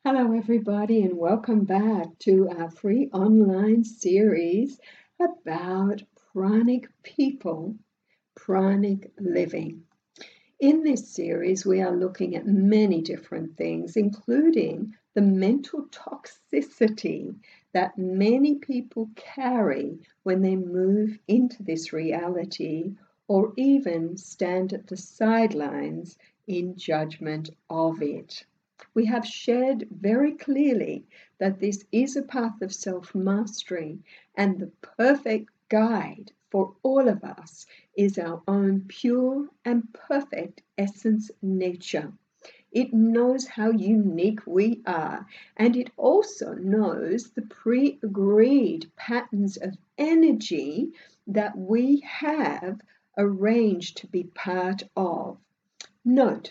Hello, everybody, and welcome back to our free online series about pranic people, pranic living. In this series, we are looking at many different things, including the mental toxicity that many people carry when they move into this reality or even stand at the sidelines in judgment of it. We have shared very clearly that this is a path of self-mastery, and the perfect guide for all of us is our own pure and perfect essence nature. It knows how unique we are, and it also knows the pre-agreed patterns of energy that we have arranged to be part of. Note,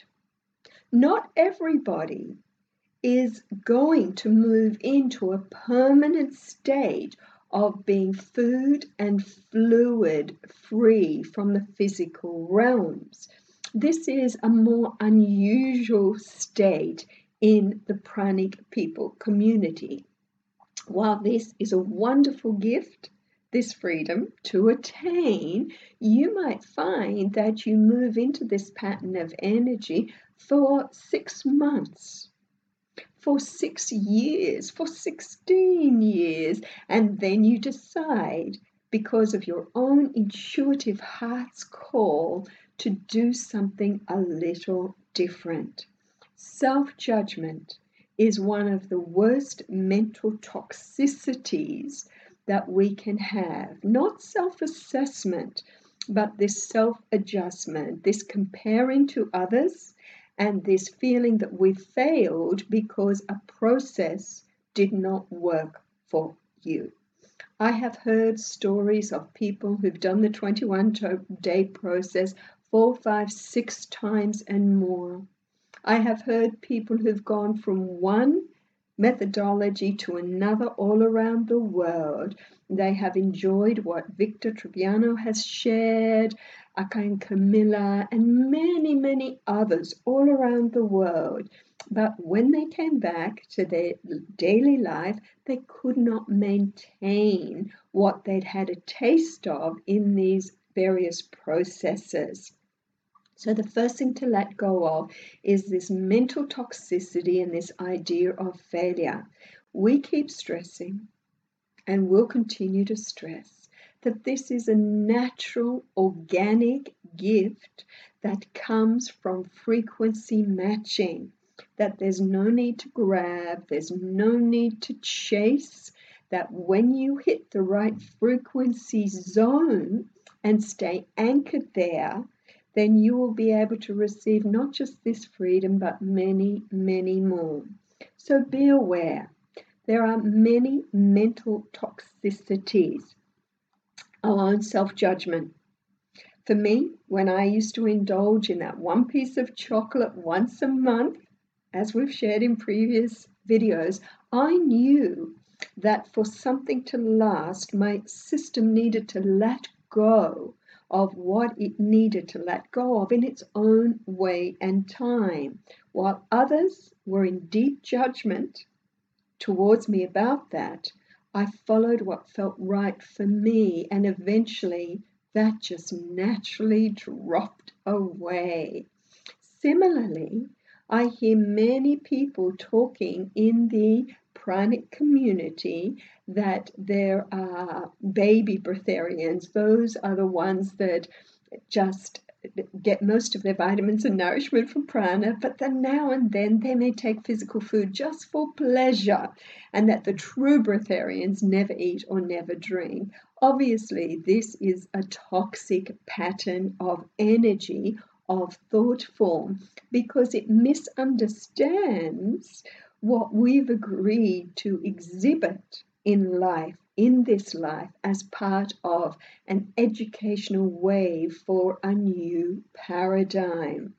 not everybody is going to move into a permanent state of being food and fluid free from the physical realms. This is a more unusual state in the pranic people community. While this is a wonderful gift, this freedom to attain, you might find that you move into this pattern of energy for 6 months, for 6 years, for 16 years, and then you decide, because of your own intuitive heart's call, to do something a little different. Self-judgment is one of the worst mental toxicities that we can have. Not self-assessment, but this self-adjustment, this comparing to others, and this feeling that we failed because a process did not work for you. I have heard stories of people who've done the 21-day process 4, 5, 6 times and more. I have heard people who've gone from one methodology to another all around the world. They have enjoyed what Victor Trevino has shared, Akain Camilla, and many, many others all around the world. But when they came back to their daily life, they could not maintain what they'd had a taste of in these various processes. So the first thing to let go of is this mental toxicity and this idea of failure. We keep stressing and will continue to stress that this is a natural, organic gift that comes from frequency matching, that there's no need to grab, there's no need to chase, that when you hit the right frequency zone and stay anchored there, then you will be able to receive not just this freedom, but many, many more. So be aware. There are many mental toxicities. Our own self-judgment. For me, when I used to indulge in that one piece of chocolate once a month, as we've shared in previous videos, I knew that for something to last, my system needed to let go of what it needed to let go of in its own way and time. While others were in deep judgment towards me about that, I followed what felt right for me, and eventually that just naturally dropped away. Similarly, I hear many people talking in the pranic community that there are baby breatharians. Those are the ones that just get most of their vitamins and nourishment from prana, but then now and then they may take physical food just for pleasure, and that the true breatharians never eat or never drink. Obviously, this is a toxic pattern of energy, of thought form, because it misunderstands what we've agreed to exhibit in life, in this life, as part of an educational wave for a new paradigm.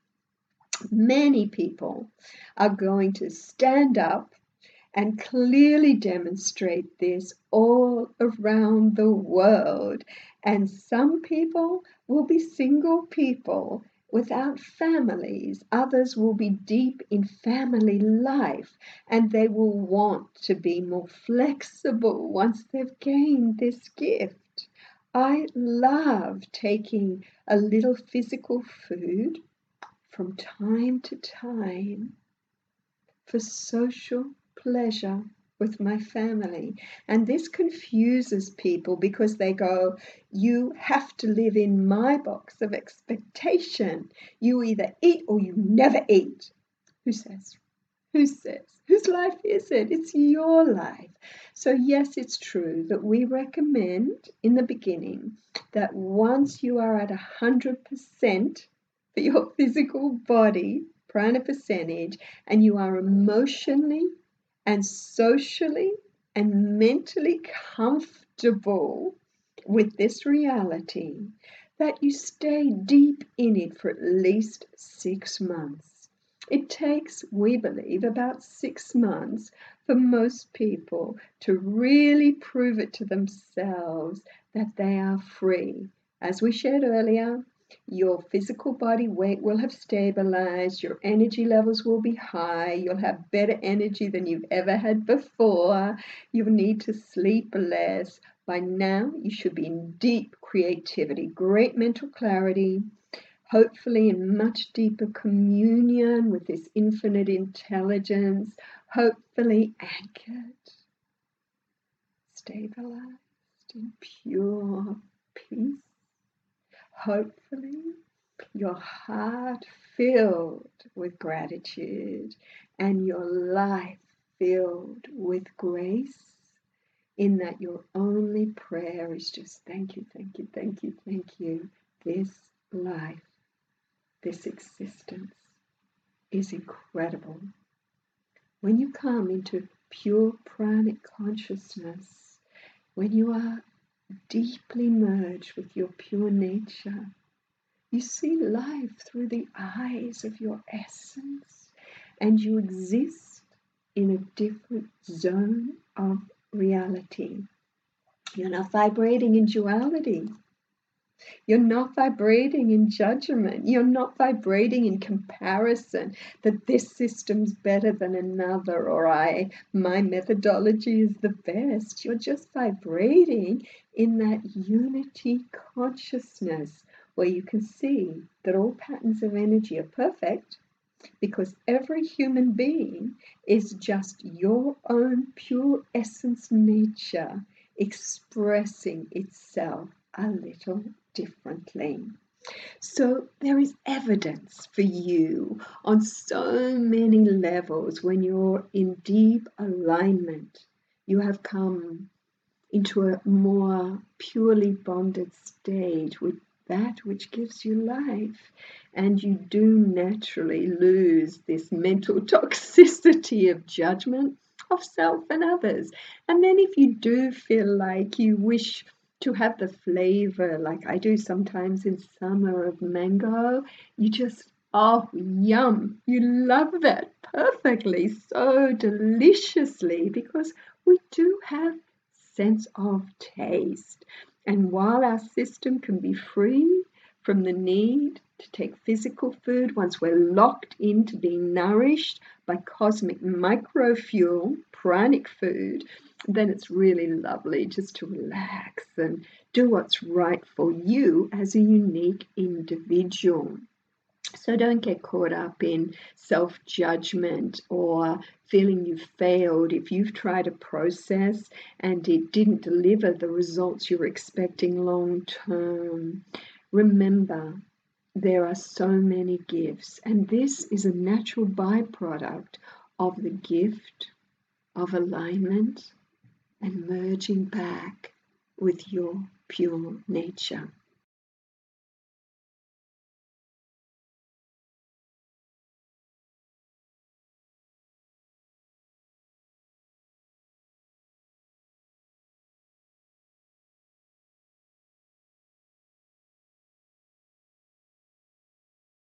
Many people are going to stand up and clearly demonstrate this all around the world. And some people will be single people Without families, others will be deep in family life and they will want to be more flexible once they've gained this gift. I love taking a little physical food from time to time for social pleasure with my family. And this confuses people because they go, you have to live in my box of expectation. You either eat or you never eat. Who says? Who says? Whose life is it? It's your life. So, yes, it's true that we recommend in the beginning that once you are at 100% for your physical body, prana percentage, and you are emotionally and socially and mentally comfortable with this reality, that you stay deep in it for at least 6 months. It takes, we believe, about 6 months for most people to really prove it to themselves that they are free. As we shared earlier, your physical body weight will have stabilized, your energy levels will be high, you'll have better energy than you've ever had before, you'll need to sleep less. By now, you should be in deep creativity, great mental clarity, hopefully in much deeper communion with this infinite intelligence, hopefully anchored, stabilized in pure peace. Hopefully, your heart filled with gratitude and your life filled with grace, in that your only prayer is just thank you, thank you, thank you, thank you. This life, this existence is incredible. When you come into pure pranic consciousness, when you are deeply merged with your pure nature, you see life through the eyes of your essence, and you exist in a different zone of reality. You're not vibrating in duality. You're not vibrating in judgment. You're not vibrating in comparison that this system's better than another, or my methodology is the best. You're just vibrating in that unity consciousness where you can see that all patterns of energy are perfect, because every human being is just your own pure essence nature expressing itself a little differently. So there is evidence for you on so many levels when you're in deep alignment. You have come into a more purely bonded stage with that which gives you life, and you do naturally lose this mental toxicity of judgment of self and others. And then if you do feel like you wish to have the flavor, like I do sometimes in summer, of mango, you just, oh, yum, you love that perfectly, so deliciously, because we do have sense of taste. And while our system can be free from the need to take physical food, once we're locked into being nourished by cosmic microfuel, pranic food, then it's really lovely just to relax and do what's right for you as a unique individual. So don't get caught up in self-judgment or feeling you've failed if you've tried a process and it didn't deliver the results you're expecting long term. Remember, there are so many gifts, and this is a natural byproduct of the gift of alignment and merging back with your pure nature.